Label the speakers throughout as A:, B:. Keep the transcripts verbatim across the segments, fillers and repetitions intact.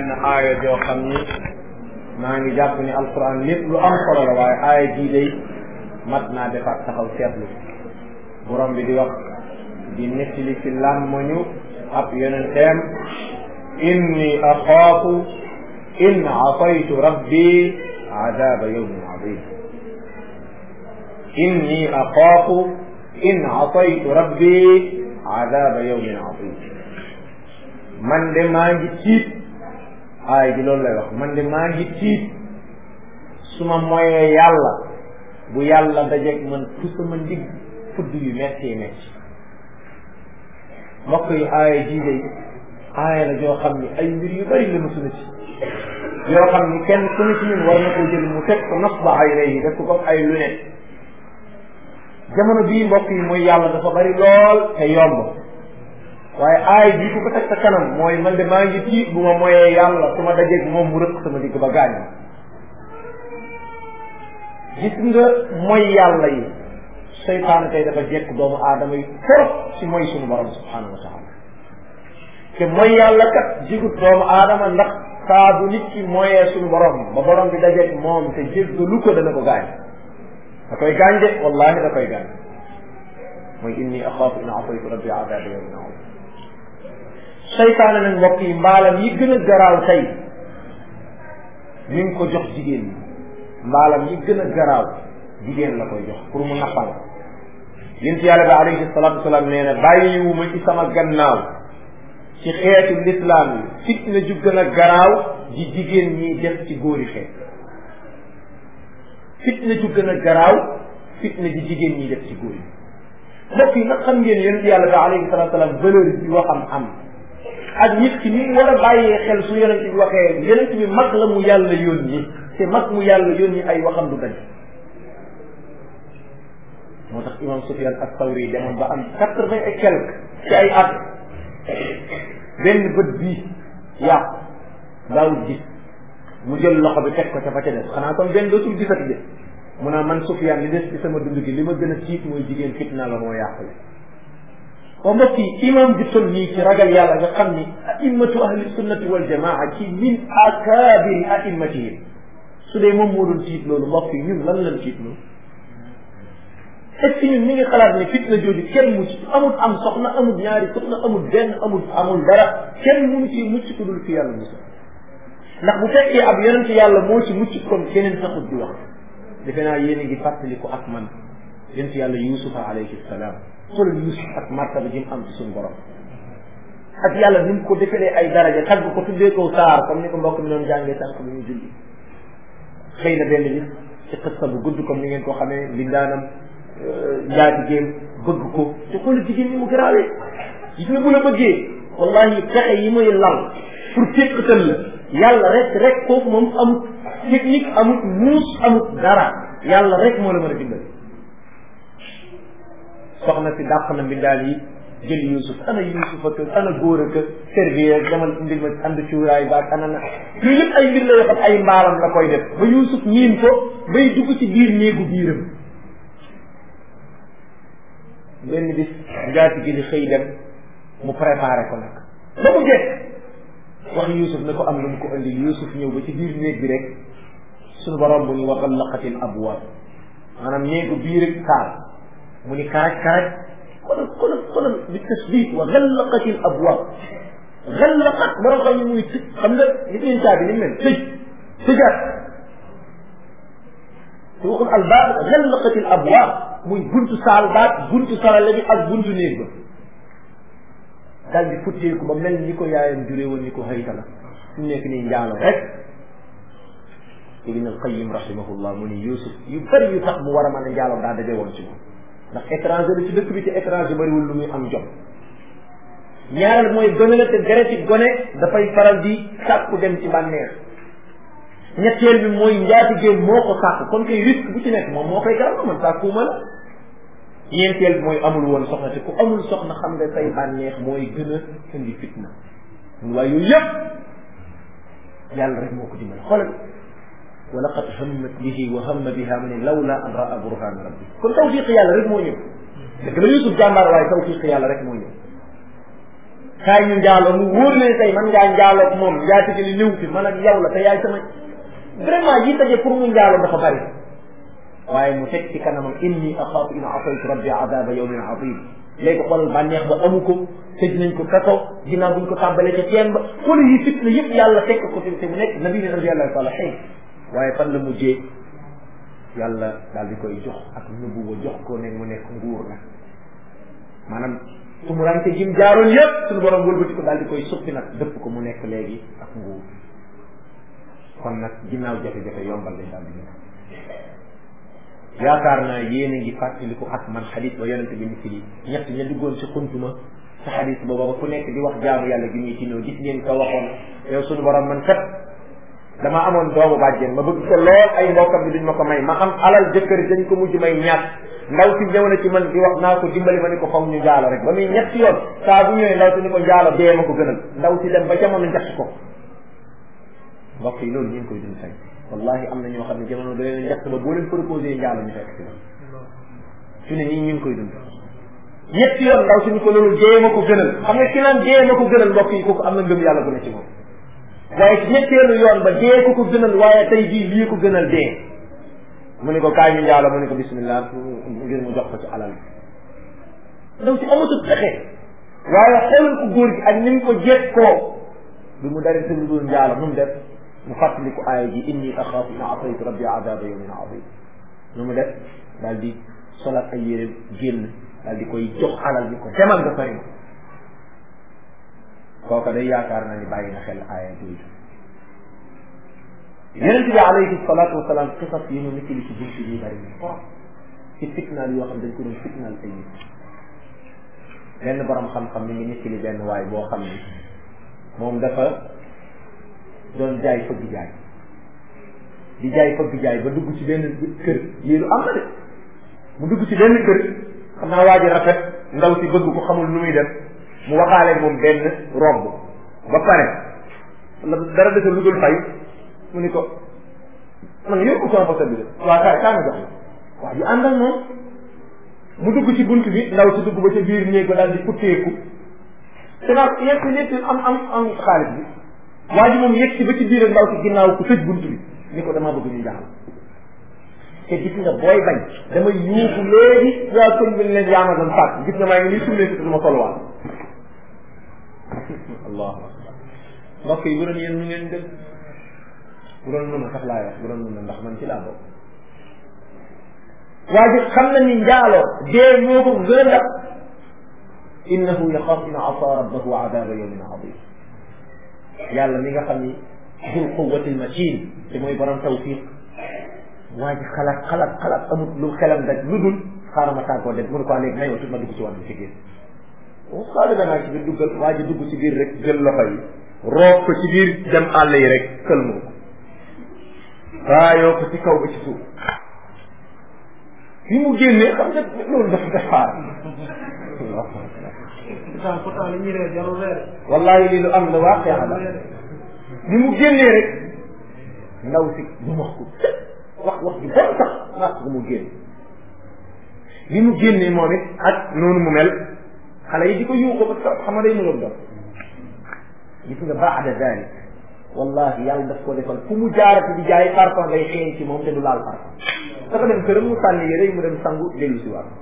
A: benn aaya joo xam ni maa ngi jàpp ni alquran lépp lu am solo la waaye aaya jii day mat naa defaat taxaw seetlu borom bi di wax di nettali ci làmmañu ab yonenteem inni axaafu in asaytu rabbi adaba yawmin adim inni axaafu in asaytu rabbi adaba yawmin adim man de maa ngi tiit aay bi loolu lay wax man de maa ngi tiit su ma moyee yàlla bu yàlla dajeeg man fu sama ndigg fudd yu metti metti mbokk yi aaya jii day aaya la joo xam ni ay mbir yu bari la mu suna ci yoo xam ni kenn ku ne ci ñun war na ko jël mu teg ko nasba ay rey yi def ko comme ay lunettes jamono bii mbokk yi mooy yàlla dafa bari lool te yomb waaye aay bii ku ko teg sa kanam mooy man de maa ngi tiit bu ma moyee yàlla su ma dajeeg moom mu rëkk sama digg ba gaañ gis nga mooy yàlla yi seytaane tey dafa jekk doomu aadama yi trop ci mooy suñu borom subhanahu wa taala te mooy yàlla kat jigut doomu aadama ndax saa bu nit ki moyee suñu borom ba borom bi dajeeg moom te jéggalu ko dana ko gaañ da koy gaañ de wallahi da koy gaañ mooy inni axaafu in asaytu rabbi adaba yawmin adim seytaane nag mbokk yi mbaalam yi gën a garaaw tey mi ngi ko jox jigéen ñi mbaalam yi gën a garaaw jigéen la koy jox pour mu nappal yonent yàlla bi alayhi salaatu wasalaam nee na bàyyiwuma ci sama gannaaw ci xeetu lislaam yi fitna ju gën a garaaw ji jigéen ñi def ci góori xeet fitna ju gën a garaaw fitna ji jigéen ñi def ci góor yi mbokk yi nag xam ngeen yonent yàlla bi alayhi salaatu wasalaam valeur bi waxam am ak nit ki ni mu war a bàyyee xel su yonent bi waxee yonent bi mag la mu yàlla yónni te mag mu yàlla yónni ay waxam du dañ moo tax imam Sufyan as-Sawri demoon ba am quatre-vingt et quelque ci ay at benn bët bii yàqu daawul gis mu jël loxo bi teg ko ca fa ca des xanaa kon benn dootul gisati de mu naa man Sufyan li des ci sama dund gi li ma gën a tiit mooy jigéen fitna la moo yàqule wa mbokk yi imam bi toll nii ci ragal yàlla nga xam ni a'immatu ahli sunnati wal jamaa ci min akabiri a'immatihim su dee moom moo doon tiit loolu mbokk yi ñun lan lañ tiit loolu est-ce que ñun mi ngi xalaat ne fitna jooju kenn mucc amul am soxna amul ñaari soxna amul benn amul amul dara kenn mënu ci mucc ku dul fi yàlla musa ndax bu fekkee ab yonent yàlla moo ci mucc kon keneen taxut di wax defe naa yéen a ngi fàttali ko ak man yonent yàlla yusufa alayhi salaam xoolal yusuf ak martaba ji mu am ci suñu borom ak yàlla ni mu ko defalee ay daraja tagg ko tuddee ko saar comme ni ko mbokk mi doon jàngee sànq bi ñu julli xëy na benn bis ci xissa bu gudd comme ni ngeen ko xamee mbindaanam njaatigéem bëgg ko te xoolal jigéen ñi mu garaawee gis nga bu la bëggee wallahi pexe yi muy lal pour téqatal la yàlla rek rek foofu moom amut technique amut muus amut dara yàlla rek moo la mën a dimbali soxna si dàq na mbindaan yi jël yusuf ana yusuf ak ana góor ak servir demal indil ma ànd cuuraay baag ana na yooyu yëpp ay mbir la yoo xam ay mbaaram la koy def ba yusuf miin ko bay dugg ci biir néegu biiram benn bis njaati gi di xëy dem mu préparé ko nag ba mu jekk wax yusuf ne ko am lu mu ko indil yusuf ñëw ba ci biir néeg bi rek suñu borom bu ñu wa xallaqatil abwaab maanaam néegu biir ak saal mu ni karaj karaj xoolal xoolal xoolal bi tasbih wa xallaqatil abwaab xallaqat borom xam ne muy tëj xam nga nit ñeen caabi ni mel tëj tëjaat te waxul al baab xallaqatil abwaab muy buntu saal baat buntu sarale bi ak buntu néeg ba daal di futteeku ba mel ni ko yaayam juree woon ni ko xëyta la su nekk nii njaalo rek ibn al qayyim rahimahullah mu ni yusuf yu bëri yu tax mu war a mën a njaalo daa daje woon ci moom ndax étranger la ci dëkk bi te étranger bëriwul lu muy am jot ñaareel mooy gone la te dereti gone dafay faral di sàkku dem ci bànneex ñetteel bi mooy njaatigéem moo ko sàkku kon koy risque bu ci nekk moom moo koy garal man sàkkuuma la ñeenteel bi mooy amul woon soxna te ku amul soxna xam nga say bànneex mooy gën a indi fitna waaye yooyu yëpp yàlla rek moo ko dimbali xoolal wa laqad hammat bihi wa hamma biha mu ne lawla an raa burhana rabbi kon tawfiq yàlla rek moo ñëw dëgg la Yusuf jàmbaar waaye tawfiq yàlla rek moo ñëw kaay ñu njaaloo mu wóor leen tey man ngaa njaaloo ak moom ngaa tëjee li néew fi man ak yow la te yaay sama vraiment yi taje pour mu njaaloo dafa bari waaye mu teg ci kanamam inni axaafu in asaytu rabbi adaba yawmin azim léegi xoolal bànneex ba amu ko tëj nañ ko kaso ginnaaw buñ ko tàmbalee ca teen ba xoolal yi fitna yëpp yàlla teg ko te mu nekk nabi min anbiyallahi salihin waaye fan la mujjee yàlla daal di koy jox ak nubuwa jox ko ne mu nekk nguur la maanaam tumurante jim jaaroon yëpp suñu borom wëlbati ko daal di koy suppi nag dëpp ko mu nekk léegi ak nguur kon nag ginnaaw jafe-jafe yombal lañ daal di nekk yaakaar naa yéen a ngi fàttaliku ak man xadis ba yonente bi nit yi ñett ña duggoon ci xuntuma ci xadis booba ba ku nekk di wax jaamu yàlla gi muy ci ñëw gis ngeen ko waxoon yow suñu borom man kat dama amoon doomu bàjjen ma bëgg ko lool ay mbokkam bi duñ ma ko may ma am alal jëkkër dañ ko mujj may ñàkk ndaw si ñëw na ci man di wax naa ko dimbali ma ni ko faw ñu njaalo rek ba muy ñetti yoon saa bu ñëwee ndaw si ni ko njaalo dee ma ko gënal ndaw si dem ba jamono njatt ko mbokk yi loolu ñu ngi koy dund tey wallahi am na ñoo xam ne jamono da leen njatt ba boo leen proposé njaalo ñu fekk si la su ne nii ñu ngi koy dund ñetti yoon ndaw si ni ko loolu dee ma ko gënal xam nga ki naan dee ma ko gënal mbokk yi kooku am na ngëm yàlla bu ne ci moom waaye ci ñetteelu yoon ba dee ko ko gënal waaye tey jii lii ko gënal dee mu ne ko kaay ñu njaalo mu ne ko bismillah ngir mu jox ko ci alal ndaw si amatul pexe waaye xoolal ko góor gi ak ni mu ko jekkoo bi mu dari si lu dul njaalo nu mu def mu fàttaliku aaya ji inni axaafu in asaytu rabbi adaba yawmin azim nu mu def daal di solat ay yére génn daal di koy jox alal bi ko demal nga fari ma kooka day yaakaar naa ni bàyyi na xel aaya jooju yonent bi alayhi salaatu wasalaam xisas yi ñu nettali ci bunt bi bari na trop ci fitnaal yoo xam dañ ko doon fitnaal ay nit benn borom xam-xam mi ngi nettali benn waay boo xam ni moom dafa doon jaay fëgg jaay di jaay fëgg jaay ba dugg ci benn kër lii lu am na de mu dugg ci benn kër xam naa waa ji rafet ndaw si bëgg ko xamul nu muy def mu waxaale moom benn robb ba pare la dara dese lu dul fay mu ni ko man yóbbu sama fasa bi de waa kaay kaa nga jox la waa ji àndal moom mu dugg ci bunt bi ndaw si dugg ba ca biir néeg ba daal di futteeku te nag yegg si yegg am am am xaalis bi waa ji moom yegg si ba ci biir ndaw si ginnaaw ku tëj bunt bi ni ko damaa bëgg ñu jaxal te gis nga booy bañ dama yuuxu léegi waa kon bi leen yaa ma doon fàtt gis nga maa ngi nii sumleeku te dama solwaat allahu akbar mbokk yi bu doon yéen ñu ngeen def bu doon nun sax laay wax bu doon nun ndax man ci laa bokk waa ji xam na ni njaaloo dee moo ko gën a ndax innahu yaxaafu in asa rabbahu adaba yawmin azim yàlla mi nga xam ni dul quwwatil matin te mooy borom tawfiq waa ji xalaat xalaat xalaat amut lu xelam daj lu dul xaaral ma tàggoo dem mënu ko léegi may tut ma dugg ci wàllu ci génn xaaral danaa ci biir duggal waa ji dugg ci biir rek jël loxo yi roog ko ci biir dem àll yi rek kël moo ko raayoo ko ci kaw ba ci suuf bi mu génnee xam nga loolu dafa defaar wallahi lii lu am la waa xeexa la bi mu génnee rek ndaw si du wax ko wax wax bi bon sax wax ko mu génn bi mu génnee moom it ak noonu mu mel xale yi di ko yuuxu ba xam nga day mënoon doon gis nga baada dalik wallahi yàlla daf ko defal fu mu jaarati di jaay parfum day xeeñ ci moom te du laal parfum dafa dem këram mu sànni yére mu dem sangu dellu si waat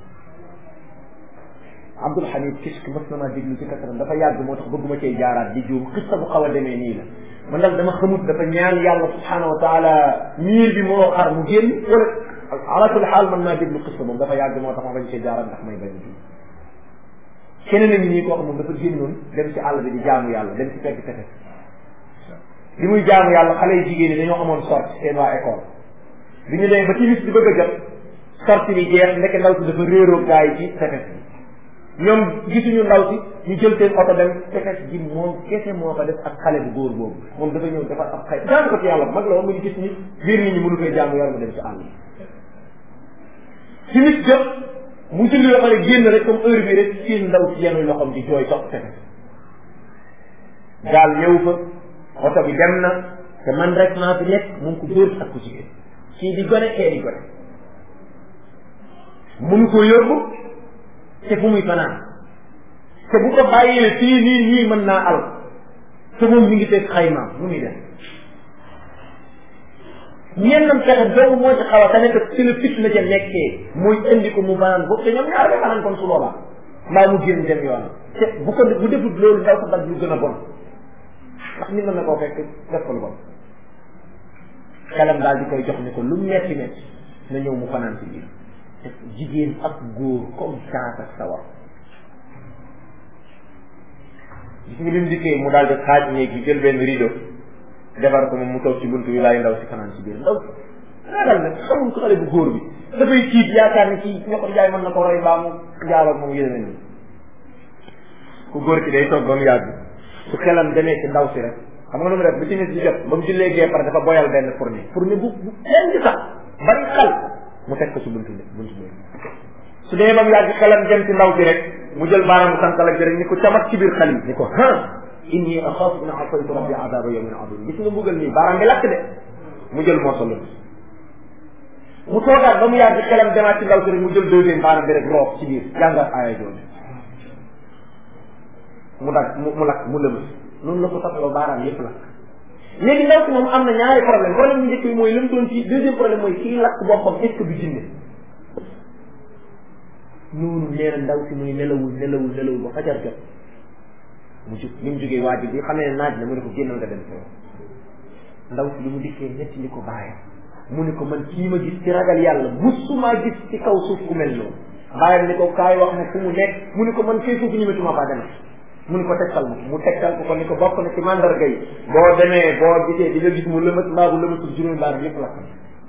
A: Abdul Hamid Kishk mës na maa déglu ci kasaram dafa yàgg moo tax bëgguma cee jaaraat di juum xista bu xaw a demee nii la man nag dama xamut dafa ñaan yàlla subhanahu wa taala miir bi moo xar mu génn wala ala kulli xaal man maa déglu xista boobu dafa yàgg moo tax ma bañ cee jaaraat ndax may bañ a keneen a ngi nii koo xam moom dafa génnoon dem ci àll bi di jaamu yàlla dem ci fekk tefes bi muy jaamu yàlla xale yu jigéen ñi dañoo amoon sorte seen waa école bi ñu demee ba ci bis di bëgg a jot sorte bi jeex nekk ndaw si dafa réeroo gaa yi ci tefes bi ñoom gisuñu ndaw si ñu jël seen oto dem tefes ji moom kese moo ko def ak xale bu góor boobu moom dafa ñëw dafa ab xay jaamu ko ci yàlla mag la woon mu ñu gis ni biir nit ñi mënu koy jaamu yàlla mu dem ci àll ci nit jot mu julli ba pare génn rek comme heure bi rek seen ndaw si yenuy loxoom di jooy topp tefes gaal ñëw fa oto bi dem na te man rek maa fi nekk mu ngi ko góor ak ku jigéen kii di gone kee di gone mënu ko yóbbu te fu muy fanaan te bu ko bàyyee fii nii nii mën naa al te moom mi ngi teg xaymaam mu ngi def ñennam pexe doomu moo ci xaw a te nekk ci la fit na ca nekkee mooy indi ko mu banaan boobu te ñoom ñaar ba banaan kon su boobaa mbaa mu génn dem yoon te bu ko bu defut loolu ndaw ko daj lu gën a bon ndax nit mën na koo fekk def ko lu bon xelam daal di koy jox ni ko lu metti metti na ñëw mu fanaan ci biir te jigéen ak góor comme saak ak sawar gis nga bi mu dikkee mu daal di xaaj néeg bi jël benn rideau defar ko moom mu toog ci buntu bi laay ndaw si fanaan ci biir ndaw ragal nag xamul ko xale bu góor bi dafay tiit yaakaar ne kii ñoo ko jaay mën na ko roy baa mu njaaloog moom yéene ni ku góor ki day toog ba mu yàgg su xelam demee ci ndaw si rek xam nga nu mu def ba ci nit di jot ba mu jullee gee pare dafa boyal benn fourni fourni bu bu kenn di sax bari xal mu teg ko ci buntu bi buntu bi su dee ba mu yàgg xelam dem ci ndaw si rek mu jël baaraamu sànqal ak rek ni ko camat ci biir xal yi ni ko ha inni axaafu in asaytu rabbi adaba yawmin adim gis nga mbugal nii baaraam bi lakk de mu jël moo solo mu toogaat ba mu yàgg xelam demaat ci ndaw si rek mu jël deuxième baaraam bi rek roof ci biir jàngat aaya jooju mu dag mu mu lakk mu lëbës noonu la ko taxaloo baaraam yëpp lakk léegi ndaw si moom am na ñaari problème problème bu njëkk bi mooy li mu doon ci deuxième problème mooy kii lakk boppam est-ce que du jinne noonu nee na ndaw si muy nelawul nelawul nelawul ba fajar jot mu jug li mu jógee waajib bi xamee ne naaj la mu ne ko génnal nga dem sa yoon ndaw si li mu dikkee ñetti li ko bàyyi mu ne ko man kii ma gis ci ragal yàlla musuma gis ci kaw suuf ku mel noonu bàyyam ni ko kaay wax ne fu mu nekk mu ne ko man kay foofu ñëmetuma faa dem mu ne ko tegtal ma mu tegtal ko ko ni ko bokk na ci mandarga yi boo demee boo gisee di nga gis mu lëmat mbaa bu lëmatul juróomi baar yëpp lakk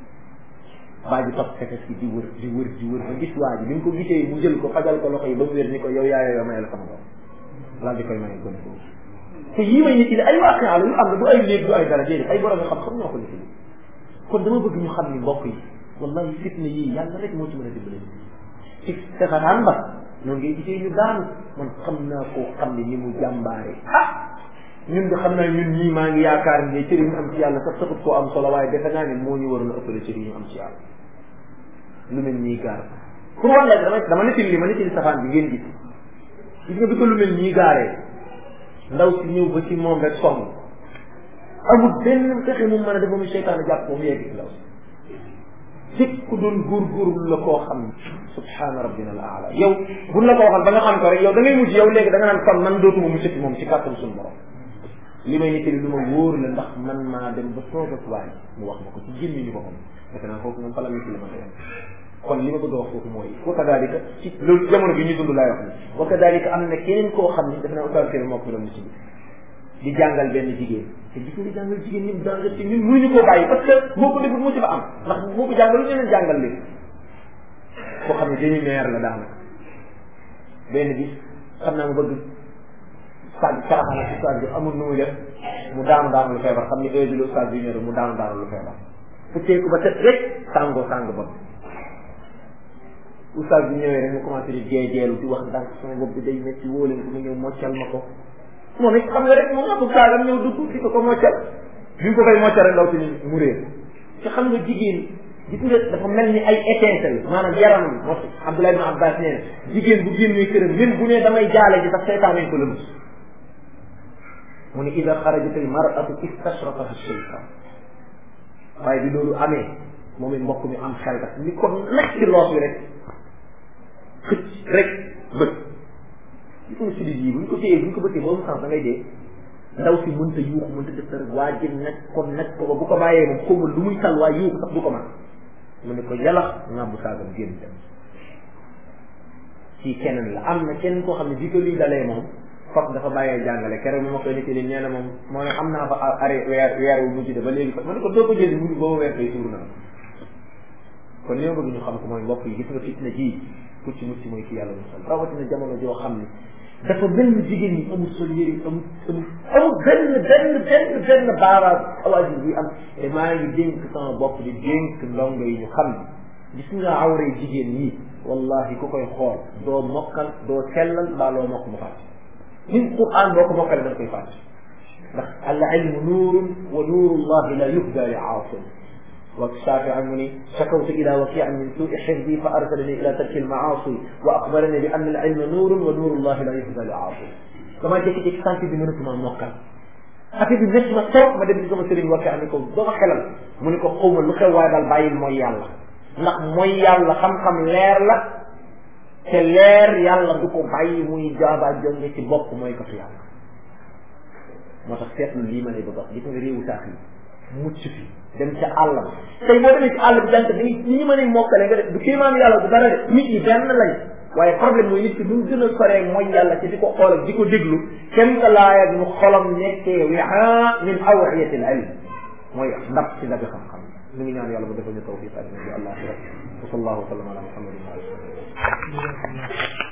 A: waa ji topp fekk si di wër di wër di wër ba gis waa ji bi mu ko gisee mu jël ko fajal ko loxo yi ba mu wér ni ko yow yaayoo yow mayal sama doom laal di koy maye gone boobu te yii may nit yi ay waaqi ala yu am na du ay léeg du ay dara déedéet ay borom xam xam ñoo ko nit yi kon dama bëgg ñu xam ni mbokk yi wallahi fitna yii yàlla rek moo ci mën a dimbale ci saxaraan ba noonu ngay gisee ñu daanu man xam naa koo xam ne ni mu jàmbaare ah ñun de xam naa ñun ñii maa ngi yaakaar ne cëri ñu am ci yàlla sax taxut koo am solo waaye defe naa ne moo ñu waroon a ëppale cëri ñu am ci yàlla lu mel nii gaar pour wan la dama dama nettali li ma nettali safaan bi ngeen gis gis nga bi ko lu mel nii gaaree ndaw si ñëw ba ci moom rek sonn amul benn fexe mu mën a def ba mu seytaane jàpp ko mu yegg ci ndaw si fekk ku doon góorgóorlu la koo xam subhaana rabbina al aala yow buñ la ko waxal ba nga xam ko rek yow da ngay mujj yow léegi da nga naan kon man dootuma mu sëtti moom ci kàttan suñu borom li may nettali lu ma wóor la ndax man maa dem ba toog ak waay mu wax ma ko ci génn ñu boppam defe naa foofu moom fa la nettali ma ko yem kon li ma bëgg a wax foofu mooy wa kadalika ci loolu jamono bi ñu dund laay wax ni wa kadalika am na keneen koo xam ni defe naa oustaz Kéré moo ko doon ci di jàngal benn jigéen te gis nga di jàngal jigéen ñi danger ci ñun mënuñu koo bàyyi parce que boo ko defut mu ci ba am ndax boo ko jàngalu ñeneen jàngal léegi koo xam ne dañuy meer la daanaka benn bis xam naa mu bëgg stade caraxana si stade bi amul nu muy def mu daanu daanu lu feebar xam ni heure bi lu stade bi ñëw mu daanu daanu lu feebar fu teeku ba tët rek sàngoo sàng bopp oustaz bi ñëwee rek mu commencé di jeejeelu di wax ndànk sama bopp bi day métti woo leen ko mu ñëw moccal ma ko moom it xam nga rek moom abu saagam ñëw dugg di ko ko moccal bi mu ko koy moccal rek ndaw si mu réer te xam nga jigéen gis nga dafa mel ni ay étincelle maanaam yaram moo Abdullah ibn Abbas nee na jigéen bu génnee këram même bu ne damay jaale ji sax seytaan nañ ko lëmus mu ne ida xarajat al mar'atu istashrafaha shaytan waaye bi loolu amee moom it mbokk mi am xel kat ni ko nekk ci loos bi rek xëcc rek bët gis nga sidit yi buñ ko téyee buñ ko bëttee boobu sax da ngay dee ndaw si mënta yuuxu mënta def dara waa ji nag kon nag ko bu ko bàyyee moom xaw ma lu muy tal waaye yuuxu sax du ko mën mu ne ko yalax ngàbbu saagam génn dem ci keneen la am na kenn koo xam ne bi ko lii dalee moom fokk dafa bàyyee jàngale keroog mi ma koy nettali nee na moom moo ne am naa fa arrêt weer weer wu mujj de ba léegi fa ma ne ko doo ko jël mujj booba weer koy suur na kon li ma bëgg ñu xam ko mooy mbokk yi gis nga fitna ji ku ci mucc mooy ki yàlla musal rawatina jamono joo xam ne dafa mel ni jigéen ñi amul sol yëri amul amul amul benn benn benn benn baaraam awaji bi am te maa ngi dénk sama bopp di dénk ndongo yi ñu xam ne gis nga awray jigéen ñi wallahi ku koy xool doo mokkal doo sellal mbaa loo mokk mu fàtte min quran boo ko mokkale da nga koy fàtte ndax al ilmu nuurun wa nuurullahi la yuhda li aasim والشافعي مني شكوت إلى وكيع من سوء حفظي فأرسلني إلى ترك المعاصي وأخبرني بأن العلم نور ونور الله لا يهدى لعاصي كما جيكي جيكي سانتي بمنك ما موكل أتي بنفس ما توق ما دبي كما سيرين وكيع نيكو دوما خلال منيكو قوم لو خي واي دال بايل موي يالا ndax moy yalla xam xam leer la te leer yalla du ko bayyi muy jaaba jonge ci bop moy ko fi yalla motax setlu li ma lay bëgg wax gis nga réewu saax yi mucc fi dem ca àll ba tey boo demee ci àll bi jant ni ni ñu mën a mokkale nga def du kéemaan yàlla du dara de nit ñi benn lañ waaye problème mooy nit ki du gën a soree mooy yàlla ci di ko xool ak di ko déglu kenn ka laaya ñu xolam nekkee wi'a min awiyati al ilm mooy ndab ci dabi xam-xam ñu ngi ñaan yàlla bu defal ñu tawfiq ak nabi allah wa sallallahu wa sallam ala muhammadin wa alihi